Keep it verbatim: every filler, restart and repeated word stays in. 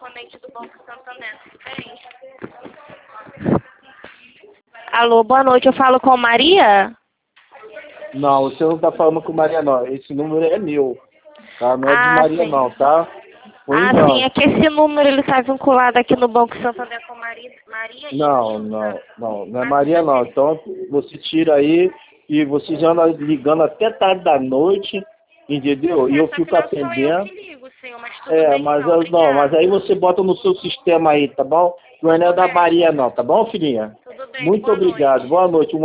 correspondente do Banco Santander. Bem. Alô, boa noite, eu falo com Maria? Não, você não está falando com Maria, não. Esse número é meu, tá? Não é de Ah, Maria, sim. não, tá? Um Ah, engano. sim, é que esse número ele está vinculado aqui no Banco Santander com Maria, Maria Não, e não, Nilza. não, não é Maria, não. Então, você tira aí e você já anda ligando até tarde da noite, entendeu? E eu Só que fico não sou eu atendendo. que ligo, senhor, mas tudo É, bem mas então, eu, não, mas obrigada. aí você bota no seu sistema aí, tá bom? Não é Tudo da bem, Maria, não, tá bom, filhinha? tudo bem, Muito boa noite. obrigado. Boa noite.